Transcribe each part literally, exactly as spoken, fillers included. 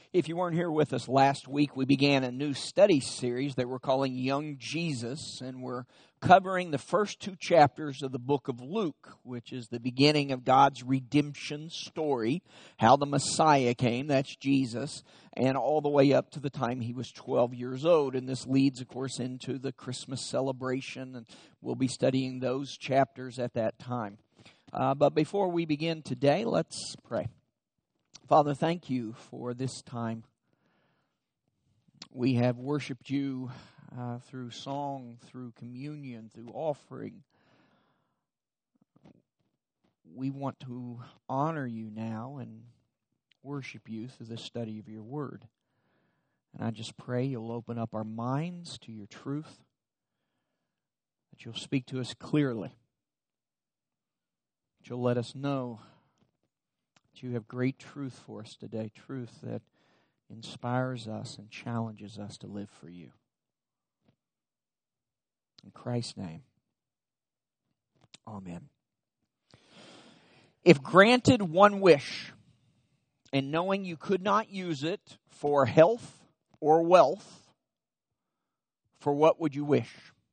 If you weren't here with us last week, we began a new study series that we're calling Young Jesus, and we're covering the first two chapters of the book of Luke, which is the beginning of God's redemption story, how the Messiah came, that's Jesus, and all the way up to the time he was twelve years old. And this leads, of course, into the Christmas celebration, and we'll be studying those chapters at that time. Uh, but before we begin today, let's pray. Father, thank you for this time. We have worshiped you uh, through song, through communion, through offering. We want to honor you now and worship you through the study of your word. And I just pray you'll open up our minds to your truth, that you'll speak to us clearly, that you'll let us know you have great truth for us today, truth that inspires us and challenges us to live for you. In Christ's name, amen. If granted one wish, and knowing you could not use it for health or wealth, for what would you wish?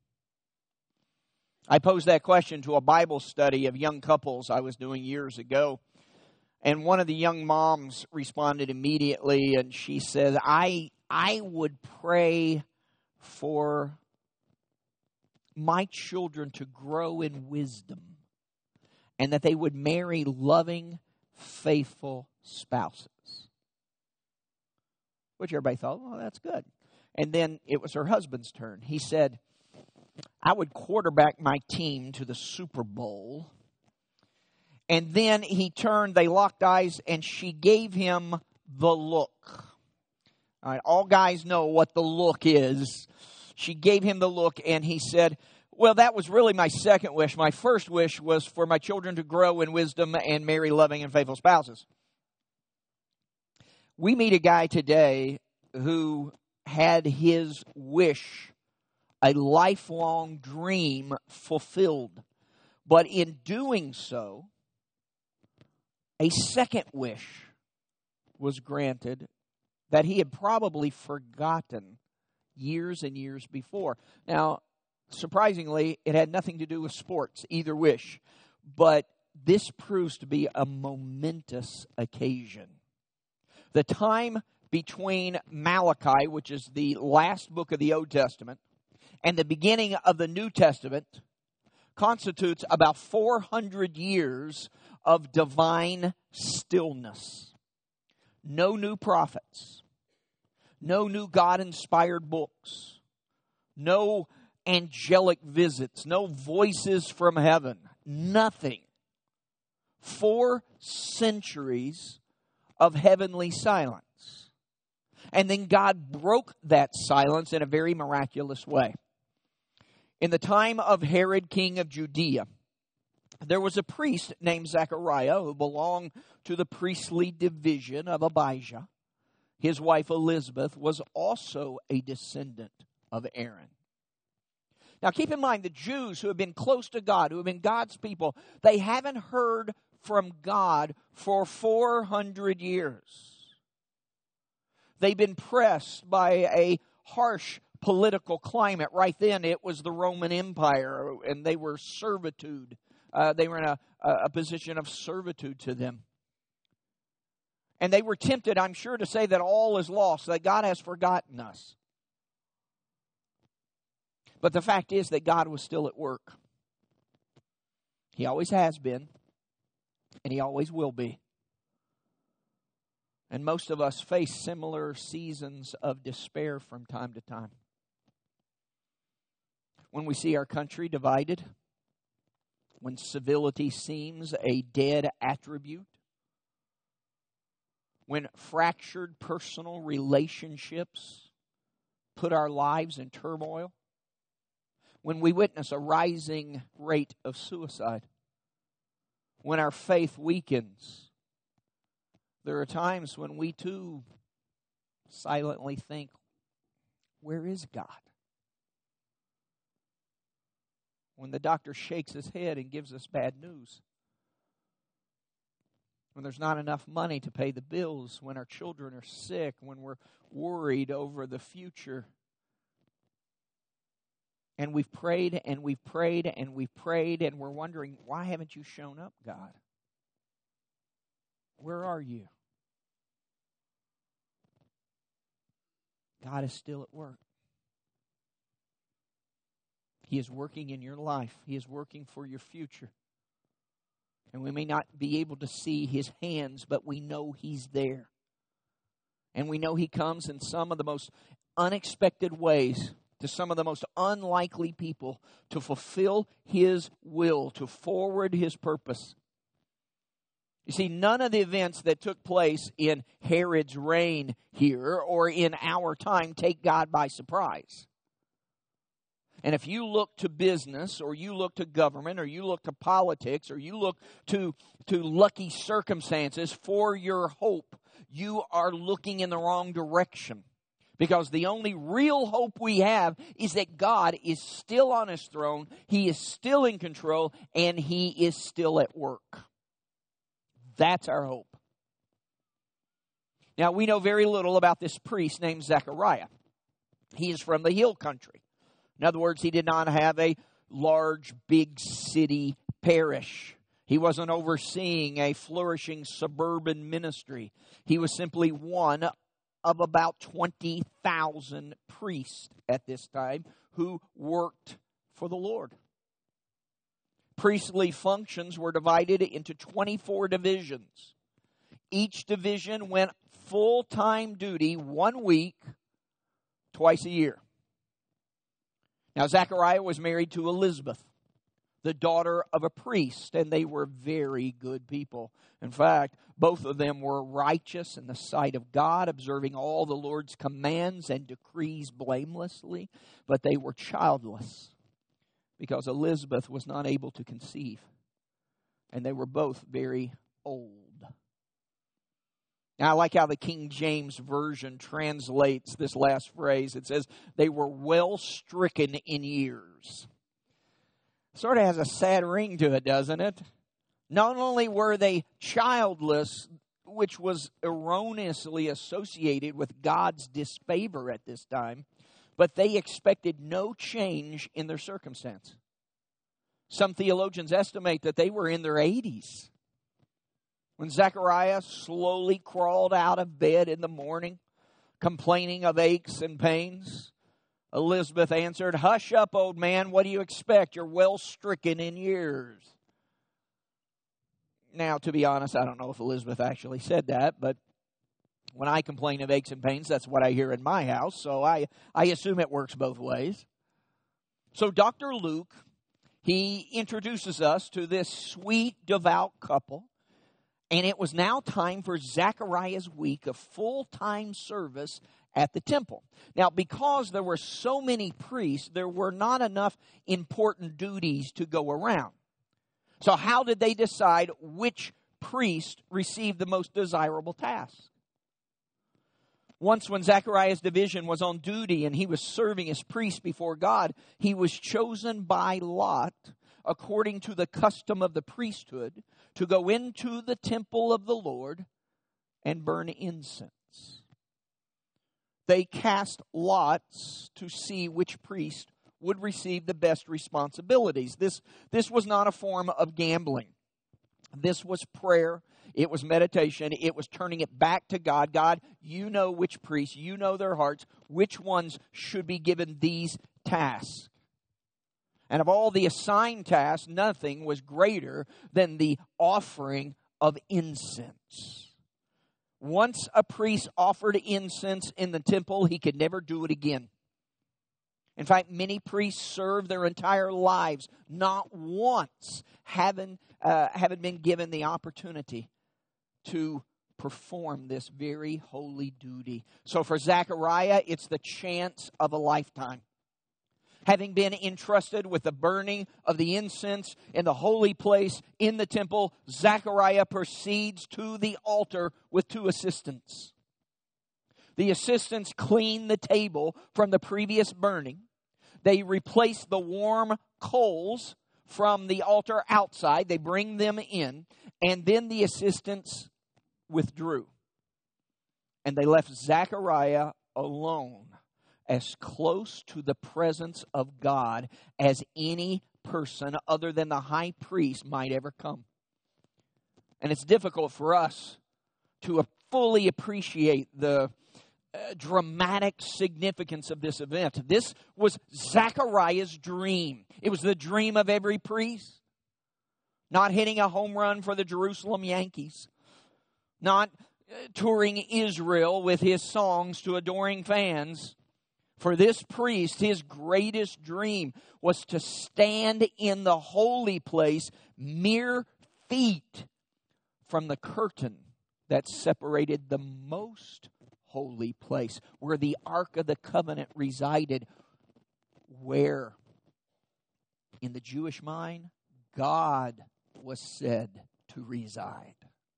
I posed that question to a Bible study of young couples I was doing years ago. And one of the young moms responded immediately, and she said, I I would pray for my children to grow in wisdom and that they would marry loving, faithful spouses. Which everybody thought, well, that's good. And then it was her husband's turn. He said, I would quarterback my team to the Super Bowl. And then he turned, they locked eyes, and she gave him the look. All right, all guys know what the look is. She gave him the look, and he said, well, that was really my second wish. My first wish was for my children to grow in wisdom and marry loving and faithful spouses. We meet a guy today who had his wish, a lifelong dream, fulfilled. But in doing so, a second wish was granted that he had probably forgotten years and years before. Now, surprisingly, it had nothing to do with sports, either wish. But this proves to be a momentous occasion. The time between Malachi, which is the last book of the Old Testament, and the beginning of the New Testament constitutes about four hundred years of divine stillness. No new prophets. No new God-inspired books. No angelic visits. No voices from heaven. Nothing. Four centuries of heavenly silence. And then God broke that silence in a very miraculous way. In the time of Herod, king of Judea, there was a priest named Zechariah who belonged to the priestly division of Abijah. His wife Elizabeth was also a descendant of Aaron. Now keep in mind, the Jews who have been close to God, who have been God's people, they haven't heard from God for four hundred years. They've been pressed by a harsh political climate. Right then, it was the Roman Empire, and they were servitude. Uh, they were in a, a position of servitude to them. And they were tempted, I'm sure, to say that all is lost, that God has forgotten us. But the fact is that God was still at work. He always has been, and He always will be. And most of us face similar seasons of despair from time to time. When we see our country divided, when civility seems a dead attribute, when fractured personal relationships put our lives in turmoil, when we witness a rising rate of suicide, when our faith weakens, there are times when we too silently think, where is God? When the doctor shakes his head and gives us bad news. when there's not enough money to pay the bills, when our children are sick, when we're worried over the future. And we've prayed and we've prayed and we've prayed and we're wondering, why haven't you shown up, God? Where are you? God is still at work. He is working in your life. He is working for your future. And we may not be able to see His hands, but we know He's there. And we know He comes in some of the most unexpected ways to some of the most unlikely people to fulfill His will, to forward His purpose. You see, none of the events that took place in Herod's reign here or in our time take God by surprise. And if you look to business, or you look to government, or you look to politics, or you look to, to lucky circumstances for your hope, you are looking in the wrong direction. Because the only real hope we have is that God is still on His throne, He is still in control, and He is still at work. That's our hope. Now, we know very little about this priest named Zechariah. He is from the hill country. In other words, he did not have a large, big city parish. He wasn't overseeing a flourishing suburban ministry. He was simply one of about twenty thousand priests at this time who worked for the Lord. Priestly functions were divided into twenty-four divisions. Each division went full-time duty one week, twice a year. Now, Zechariah was married to Elizabeth, the daughter of a priest, and they were very good people. In fact, both of them were righteous in the sight of God, observing all the Lord's commands and decrees blamelessly, but they were childless, because Elizabeth was not able to conceive. And they were both very old. Now, I like how the King James Version translates this last phrase. It says, they were well stricken in years. Sort of has a sad ring to it, doesn't it? Not only were they childless, which was erroneously associated with God's disfavor at this time, but they expected no change in their circumstance. Some theologians estimate that they were in their eighties when Zechariah slowly crawled out of bed in the morning, complaining of aches and pains. Elizabeth answered, "Hush up, old man. What do you expect? You're well stricken in years." Now, to be honest, I don't know if Elizabeth actually said that, but when I complain of aches and pains, that's what I hear in my house, so I, I assume it works both ways. So Doctor Luke, he introduces us to this sweet, devout couple, and it was now time for Zechariah's week of full-time service at the temple. Now, because there were so many priests, there were not enough important duties to go around. So how did they decide which priest received the most desirable task? Once when Zechariah's division was on duty and he was serving as priest before God, he was chosen by lot, according to the custom of the priesthood, to go into the temple of the Lord and burn incense. They cast lots to see which priest would receive the best responsibilities. This, this was not a form of gambling. This was prayer. It was meditation. It was turning it back to God. God, you know which priests, you know their hearts, which ones should be given these tasks. And of all the assigned tasks, nothing was greater than the offering of incense. Once a priest offered incense in the temple, he could never do it again. In fact, many priests served their entire lives, not once having, uh, having been given the opportunity to perform this very holy duty. So for Zechariah, it's the chance of a lifetime. Having been entrusted with the burning of the incense in the holy place in the temple, Zechariah proceeds to the altar with two assistants. The assistants clean the table from the previous burning. They replace the warm coals from the altar outside. They bring them in. And then the assistants withdrew. And they left Zechariah alone, as close to the presence of God as any person other than the high priest might ever come. And it's difficult for us to fully appreciate the uh, dramatic significance of this event. This was Zechariah's dream. It was the dream of every priest. Not hitting a home run for the Jerusalem Yankees. Not uh, touring Israel with his songs to adoring fans. For this priest, his greatest dream was to stand in the holy place mere feet from the curtain that separated the most holy place, where the Ark of the Covenant resided, where, in the Jewish mind, God was said to reside.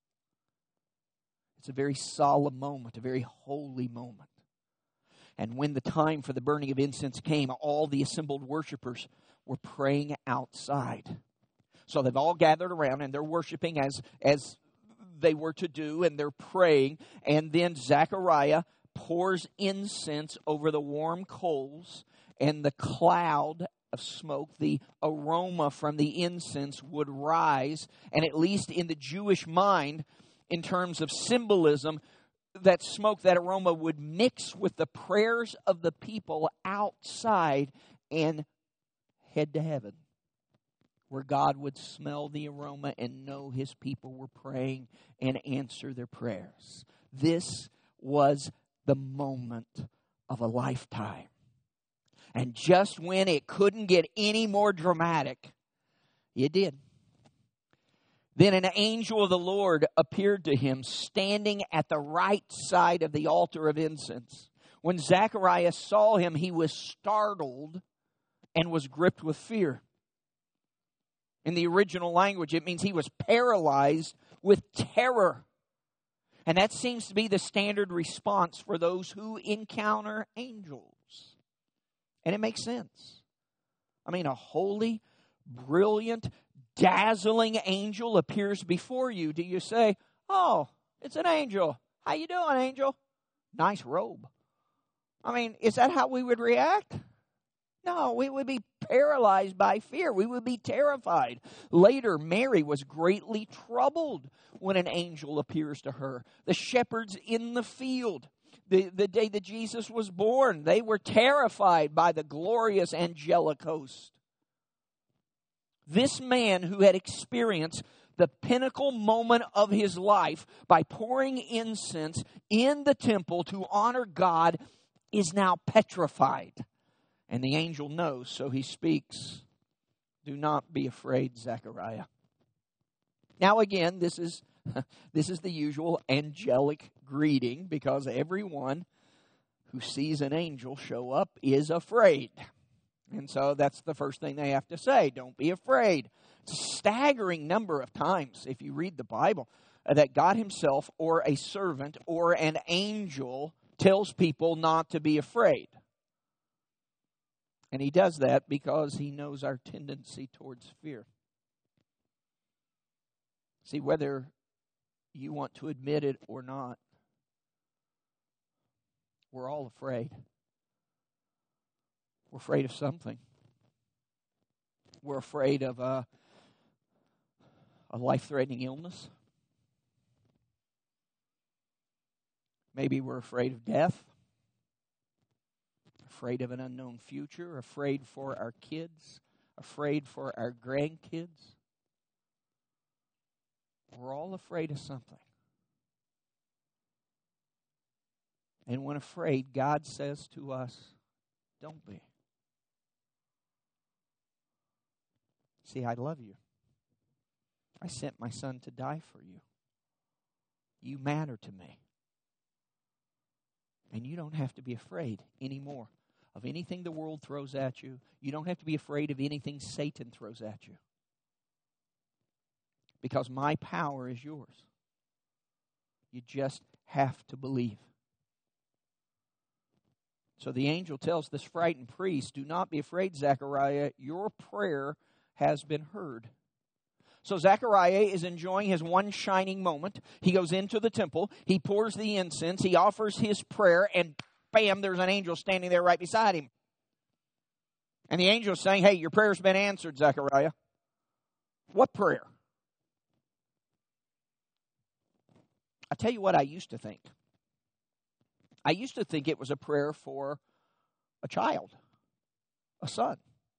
It's a very solemn moment, a very holy moment. And when the time for the burning of incense came, all the assembled worshipers were praying outside. So they've all gathered around and they're worshiping as, as they were to do, and they're praying. And then Zechariah pours incense over the warm coals, and the cloud of smoke, the aroma from the incense would rise. And at least in the Jewish mind, in terms of symbolism, that smoke, that aroma would mix with the prayers of the people outside and head to heaven, where God would smell the aroma and know His people were praying and answer their prayers. This was the moment of a lifetime. And just when it couldn't get any more dramatic, it did. Then an angel of the Lord appeared to him, standing at the right side of the altar of incense. When Zechariah saw him, he was startled and was gripped with fear. In the original language, it means he was paralyzed with terror. And that seems to be the standard response for those who encounter angels. And it makes sense. I mean, a holy, brilliant, dazzling angel appears before you. Do you say, "Oh, it's an angel. How you doing, angel? Nice robe." I mean, is that how we would react? No, we would be paralyzed by fear. We would be terrified. Later, Mary was greatly troubled when an angel appears to her. The shepherds in the field, the, the day that Jesus was born, they were terrified by the glorious angelic host. This man who had experienced the pinnacle moment of his life by pouring incense in the temple to honor God is now petrified. And the angel knows, so he speaks, "Do not be afraid, Zechariah." Now again, this is this is the usual angelic greeting, because everyone who sees an angel show up is afraid. And so that's the first thing they have to say. Don't be afraid. It's a staggering number of times, if you read the Bible, that God Himself or a servant or an angel tells people not to be afraid. And He does that because He knows our tendency towards fear. See, whether you want to admit it or not, we're all afraid. We're afraid of something. We're afraid of a, a life-threatening illness. Maybe we're afraid of death. Afraid of an unknown future. Afraid for our kids. Afraid for our grandkids. We're all afraid of something. And when afraid, God says to us, "Don't be. See, I love you. I sent my Son to die for you. You matter to me. And you don't have to be afraid anymore of anything the world throws at you. You don't have to be afraid of anything Satan throws at you. Because my power is yours. You just have to believe." So the angel tells this frightened priest, "Do not be afraid, Zechariah. Your prayer has been heard." So Zechariah is enjoying his one shining moment. He goes into the temple. He pours the incense. He offers his prayer. And bam, there's an angel standing there right beside him. And the angel is saying, hey, your prayer's been answered, Zechariah. What prayer? I tell you what I used to think. I used to think it was a prayer for a child, a son.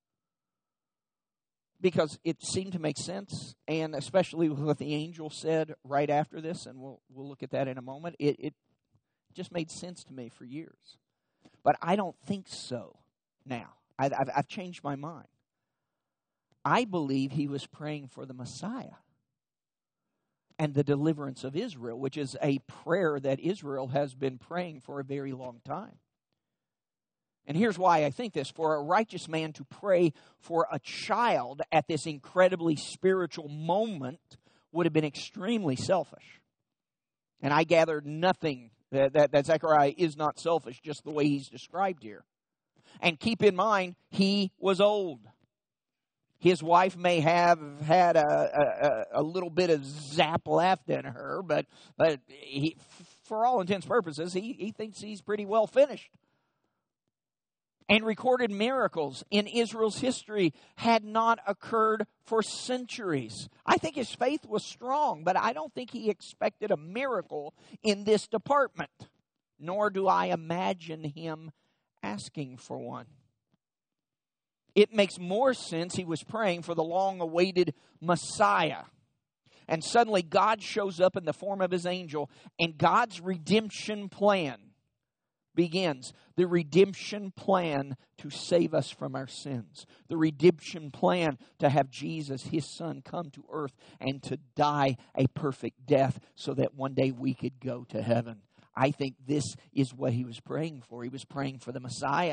Because it seemed to make sense, and especially with what the angel said right after this, and we'll we'll look at that in a moment, it, it just made sense to me for years. But I don't think so now. I, I've, I've changed my mind. I believe he was praying for the Messiah and the deliverance of Israel, which is a prayer that Israel has been praying for a very long time. And here's why I think this. For a righteous man to pray for a child at this incredibly spiritual moment would have been extremely selfish. And I gathered nothing that, that, that Zechariah is not selfish, just the way he's described here. And keep in mind, he was old. His wife may have had a, a, a little bit of zap left in her, but, but he, for all intents and purposes, he, he thinks he's pretty well finished. And recorded miracles in Israel's history had not occurred for centuries. I think his faith was strong, but I don't think he expected a miracle in this department, nor do I imagine him asking for one. It makes more sense he was praying for the long-awaited Messiah. And suddenly God shows up in the form of his angel, and God's redemption plan begins. The redemption plan to save us from our sins. The redemption plan to have Jesus, his son, come to earth and to die a perfect death so that one day we could go to heaven. I think this is what he was praying for. He was praying for the Messiah.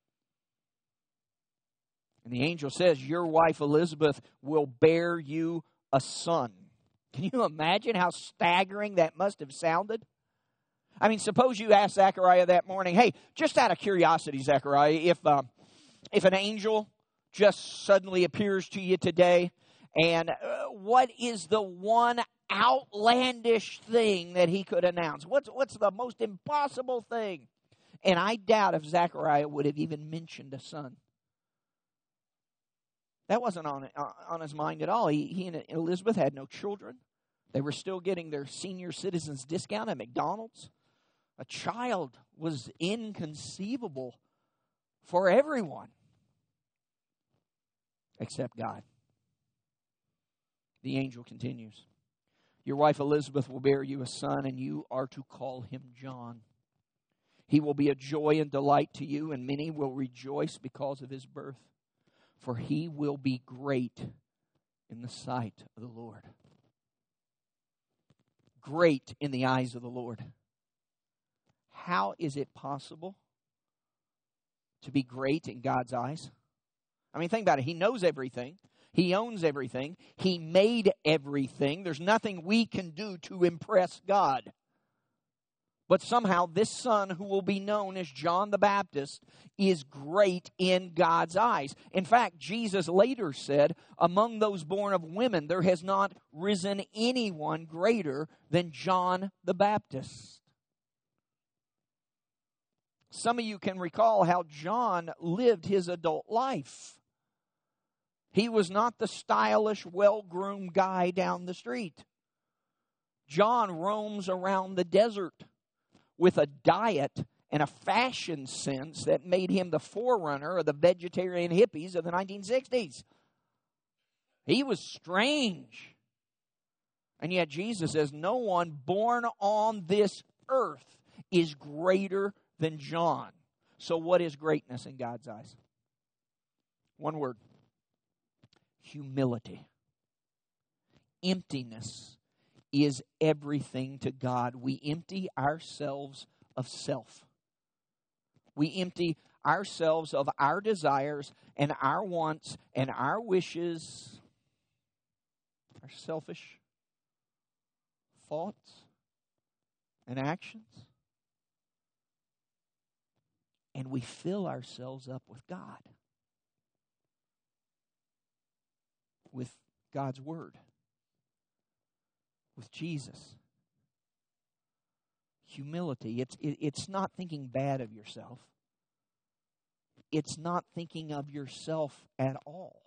And the angel says, your wife Elizabeth will bear you a son. Can you imagine how staggering that must have sounded? I mean, suppose you asked Zechariah that morning, hey, just out of curiosity, Zechariah, if uh, if an angel just suddenly appears to you today, and uh, what is the one outlandish thing that he could announce? What's, what's the most impossible thing? And I doubt if Zechariah would have even mentioned a son. That wasn't on, on his mind at all. He, he and Elizabeth had no children. They were still getting their senior citizens discount at McDonald's. A child was inconceivable for everyone except God. The angel continues. Your wife Elizabeth will bear you a son, and you are to call him John. He will be a joy and delight to you, and many will rejoice because of his birth. For he will be great in the sight of the Lord. Great in the eyes of the Lord. How is it possible to be great in God's eyes? I mean, think about it. He knows everything. He owns everything. He made everything. There's nothing we can do to impress God. But somehow this son who will be known as John the Baptist is great in God's eyes. In fact, Jesus later said, among those born of women, there has not risen anyone greater than John the Baptist. Some of you can recall how John lived his adult life. He was not the stylish, well-groomed guy down the street. John roams around the desert with a diet and a fashion sense that made him the forerunner of the vegetarian hippies of the nineteen sixties. He was strange. And yet Jesus says, no one born on this earth is greater than John. So what is greatness in God's eyes? One word. Humility. Emptiness is everything to God. We empty ourselves of self. We empty ourselves of our desires and our wants and our wishes, our selfish thoughts and actions. And we fill ourselves up with God. With God's Word. with Jesus. Humility, it's, it, it's not thinking bad of yourself. It's not thinking of yourself at all.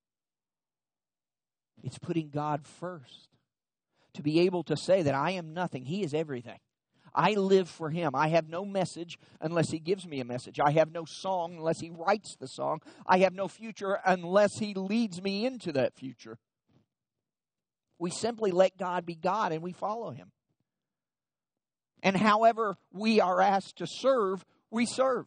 It's putting God first. To be able to say that I am nothing, He is everything. I live for Him. I have no message unless He gives me a message. I have no song unless He writes the song. I have no future unless He leads me into that future. We simply let God be God and we follow Him. And however we are asked to serve, we serve.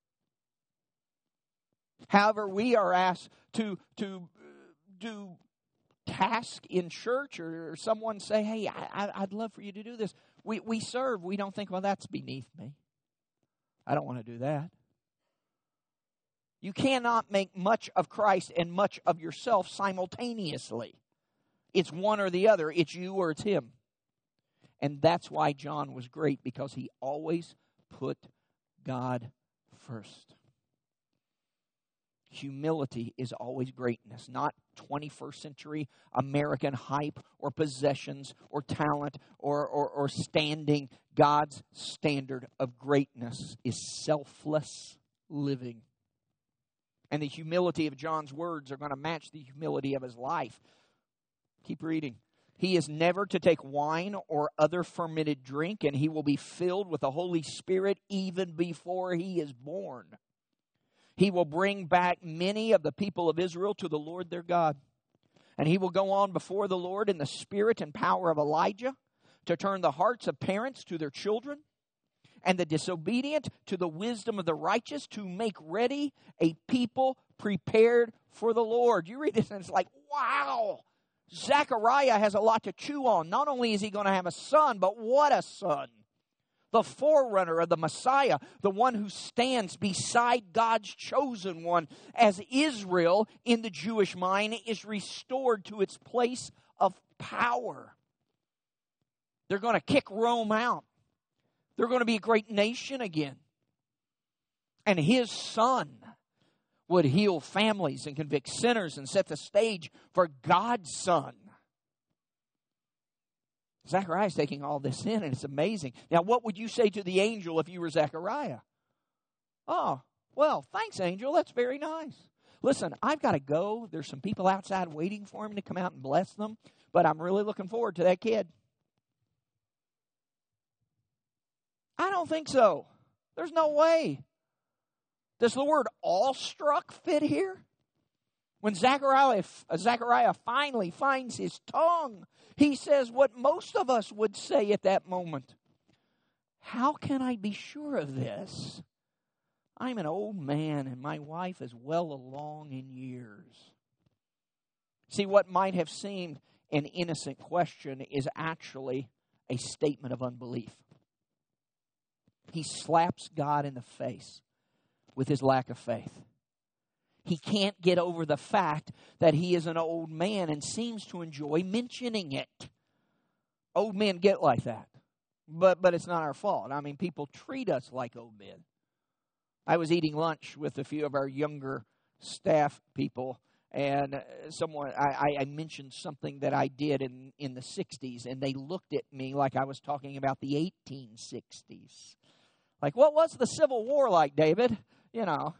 However we are asked to, to do task in church, or someone say, hey, I, I'd love for you to do this. We, we serve. We don't think, well, that's beneath me. I don't want to do that. You cannot make much of Christ and much of yourself simultaneously. It's one or the other. It's you or it's Him. And that's why John was great, because he always put God first. Humility is always greatness, not twenty-first century American hype or possessions or talent or, or, or standing. God's standard of greatness is selfless living. And the humility of John's words are going to match the humility of his life. Keep reading. He is never to take wine or other fermented drink, and he will be filled with the Holy Spirit even before he is born. He will bring back many of the people of Israel to the Lord their God. And he will go on before the Lord in the spirit and power of Elijah to turn the hearts of parents to their children and the disobedient to the wisdom of the righteous, to make ready a people prepared for the Lord. You read this and it's like, wow, Zechariah has a lot to chew on. Not only is he going to have a son, but what a son. The forerunner of the Messiah, the one who stands beside God's chosen one, as Israel in the Jewish mind is restored to its place of power. They're going to kick Rome out. They're going to be a great nation again. And his son would heal families and convict sinners and set the stage for God's son. Zechariah is taking all this in, and it's amazing. Now, what would you say to the angel if you were Zechariah? Oh, well, thanks, angel. That's very nice. Listen, I've got to go. There's some people outside waiting for him to come out and bless them, but I'm really looking forward to that kid. I don't think so. There's no way. Does the word awestruck fit here? When Zechariah, Zechariah finally finds his tongue, he says what most of us would say at that moment. How can I be sure of this? I'm an old man and my wife is well along in years. See, what might have seemed an innocent question is actually a statement of unbelief. He slaps God in the face with his lack of faith. He can't get over the fact that he is an old man and seems to enjoy mentioning it. Old men get like that. But but it's not our fault. I mean, people treat us like old men. I was eating lunch with a few of our younger staff people, and someone I, I mentioned something that I did in, in the sixties, and they looked at me like I was talking about the eighteen sixties. Like, what was the Civil War like, David? You know.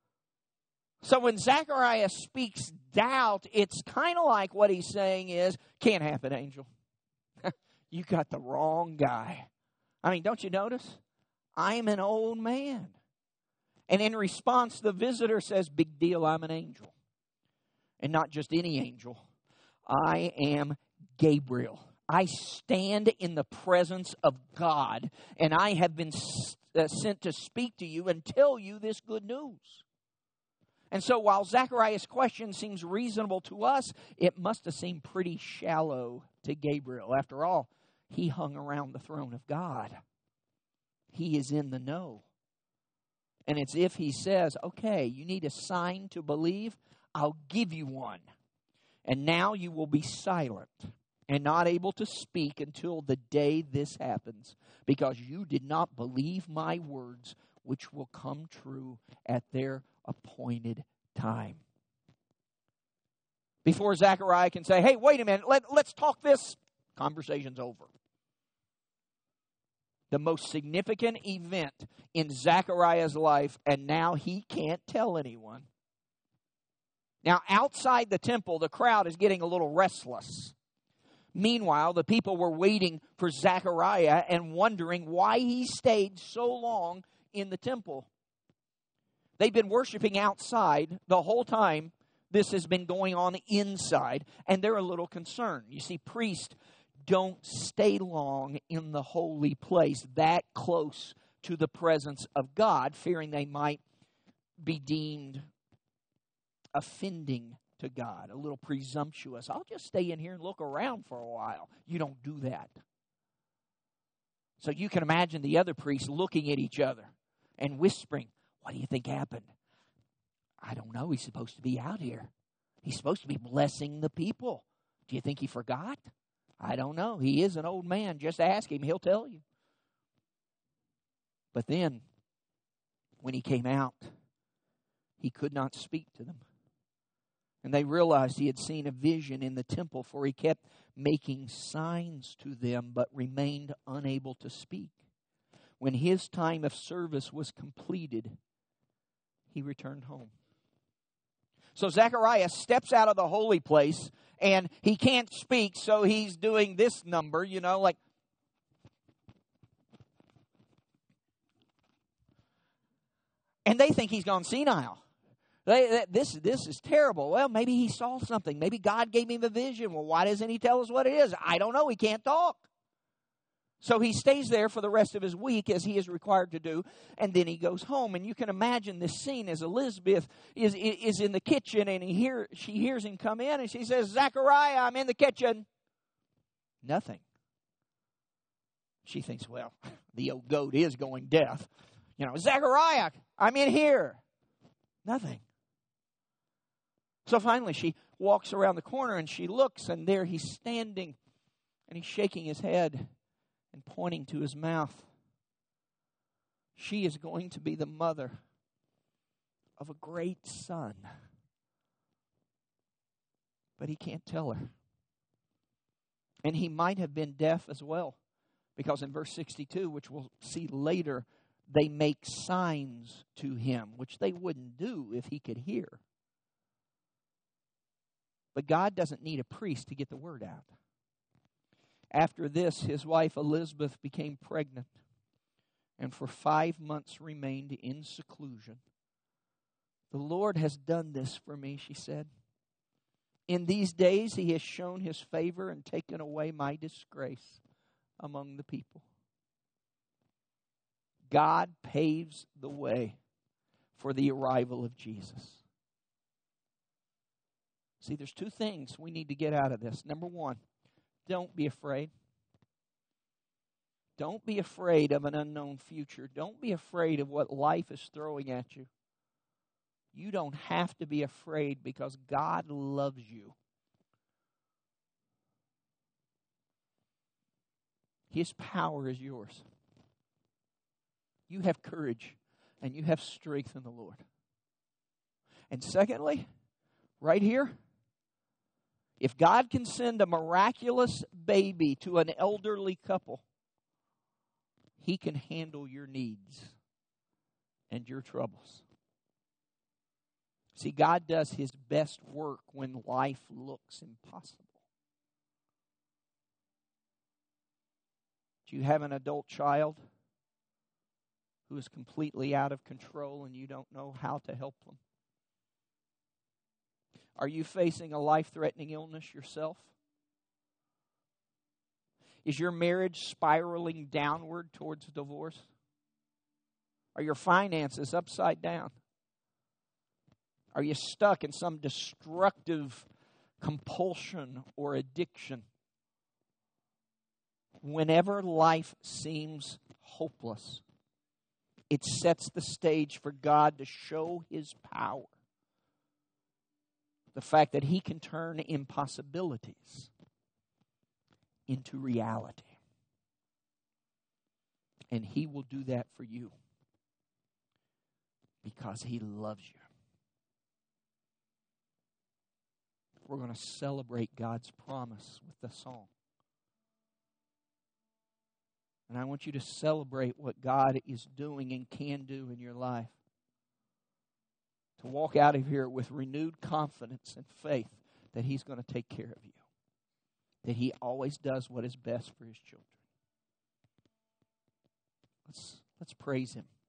So when Zechariah speaks doubt, it's kind of like what he's saying is, can't happen, angel. You got the wrong guy. I mean, don't you notice? I'm an old man. And in response, the visitor says, big deal, I'm an angel. And not just any angel. I am Gabriel. I stand in the presence of God, and I have been uh, sent to speak to you and tell you this good news. And so while Zechariah's question seems reasonable to us, it must have seemed pretty shallow to Gabriel. After all, he hung around the throne of God. He is in the know. And it's if he says, okay, you need a sign to believe, I'll give you one. And now you will be silent and not able to speak until the day this happens, because you did not believe my words, which will come true at their appointed time. Before Zechariah can say, hey, wait a minute, let, let's talk this Conversation's over. The most significant event in Zechariah's life, and now he can't tell anyone. Now, outside the temple, the crowd is getting a little restless. Meanwhile, the people were waiting for Zechariah and wondering why he stayed so long in the temple. They've been worshiping outside the whole time this has been going on inside, and they're a little concerned. You see, priests don't stay long in the holy place that close to the presence of God, fearing they might be deemed offending to God, a little presumptuous. I'll just stay in here and look around for a while. You don't do that. So you can imagine the other priests looking at each other and whispering, what do you think happened? I don't know. He's supposed to be out here. He's supposed to be blessing the people. Do you think he forgot? I don't know. He is an old man. Just ask him. He'll tell you. But then, when he came out, he could not speak to them. And they realized he had seen a vision in the temple, for he kept making signs to them, but remained unable to speak. When his time of service was completed, he returned home. So Zechariah steps out of the holy place, and he can't speak, so he's doing this number, you know, like... And they think he's gone senile. They, this, this is terrible. Well, maybe he saw something. Maybe God gave him a vision. Well, why doesn't he tell us what it is? I don't know. He can't talk. So he stays there for the rest of his week, as he is required to do, and then he goes home. And you can imagine this scene as Elizabeth is, is in the kitchen, and he hear, she hears him come in, and she says, Zechariah, I'm in the kitchen. Nothing. She thinks, well, the old goat is going deaf. You know, Zechariah, I'm in here. Nothing. So finally she walks around the corner and she looks, and there he's standing, and he's shaking his head and pointing to his mouth. She is going to be the mother of a great son. But he can't tell her. And he might have been deaf as well, because in verse sixty-two, which we'll see later, they make signs to him, which they wouldn't do if he could hear. But God doesn't need a priest to get the word out. After this, his wife Elizabeth became pregnant, and for five months remained in seclusion. The Lord has done this for me, she said. In these days he has shown his favor and taken away my disgrace among the people. God paves the way for the arrival of Jesus. See, there's two things we need to get out of this. Number one, don't be afraid. Don't be afraid of an unknown future. Don't be afraid of what life is throwing at you. You don't have to be afraid, because God loves you. His power is yours. You have courage and you have strength in the Lord. And secondly, right here, if God can send a miraculous baby to an elderly couple, he can handle your needs and your troubles. See, God does his best work when life looks impossible. Do you have an adult child who is completely out of control and you don't know how to help them? Are you facing a life-threatening illness yourself? Is your marriage spiraling downward towards divorce? Are your finances upside down? Are you stuck in some destructive compulsion or addiction? Whenever life seems hopeless, it sets the stage for God to show his power. The fact that he can turn impossibilities into reality. And he will do that for you because he loves you. We're going to celebrate God's promise with the song. And I want you to celebrate what God is doing and can do in your life. To walk out of here with renewed confidence and faith that He's going to take care of you. That He always does what is best for His children. Let's, let's praise Him.